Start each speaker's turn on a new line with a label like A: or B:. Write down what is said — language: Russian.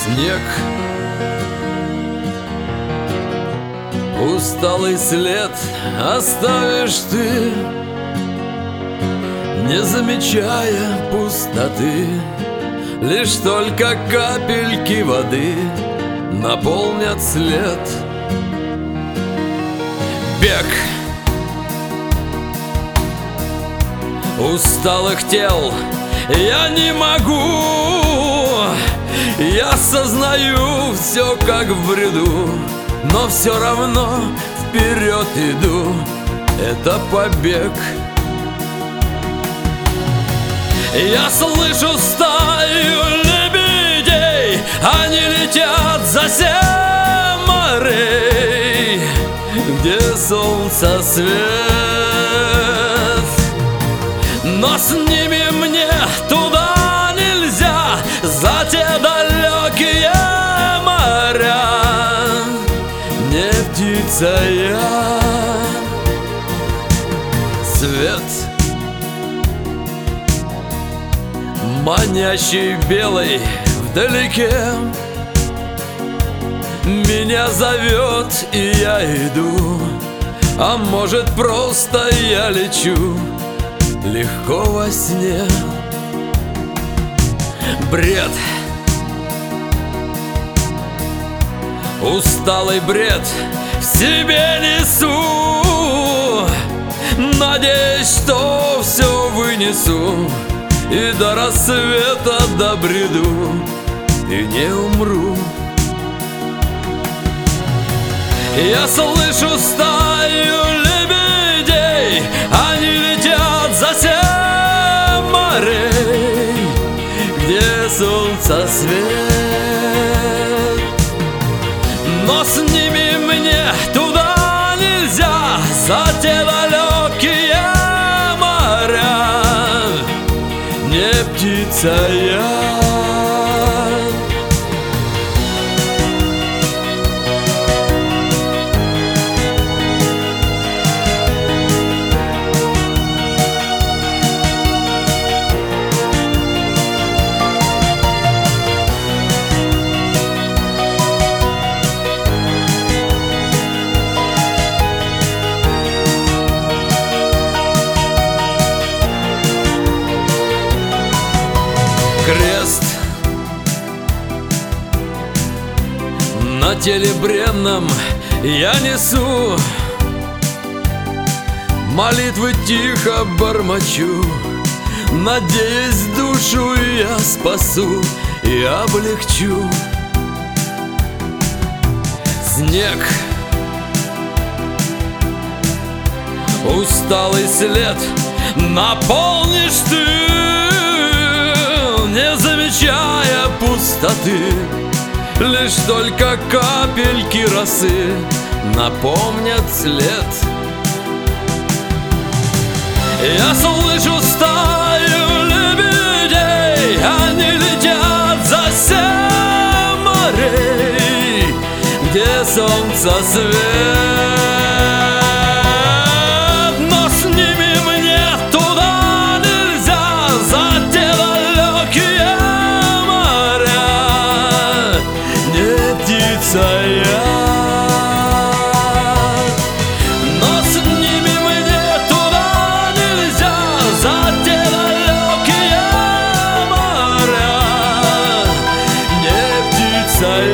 A: снег, усталый след оставишь ты, не замечая пустоты. Лишь только капельки воды наполнят след. Бег усталых тел я не могу. Я сознаю все как в бреду, но все равно вперед иду. Это побег. Я слышу стаю лебедей, они летят за 7 морей, где солнце свет. Но с ними мне туда нельзя, за те далекие моря. Не птица я. Свет манящий белый вдалеке меня зовет, и я иду. А может, просто я лечу легко во сне. Бред, усталый бред в себе несу, надеюсь, что все вынесу и до рассвета добреду, и не умру. Я слышу стаю лебедей, они летят за 7 морей, где солнце свет. Но с ними мне туда нельзя, за те далекие моря. Не птица я. Крест на теле бренном я несу, молитвы тихо бормочу, надеясь, душу я спасу и облегчу. Снег, усталый след наполнишь ты, не замечая пустоты. Лишь только капельки росы напомнят след. Я слышу стаю лебедей, они летят за 7 морей, где солнце свет. Но с ними мне туда нельзя, за те далекие моря. Не птица я. Но с ними мне туда нельзя, за те далекие моря. Не птица я.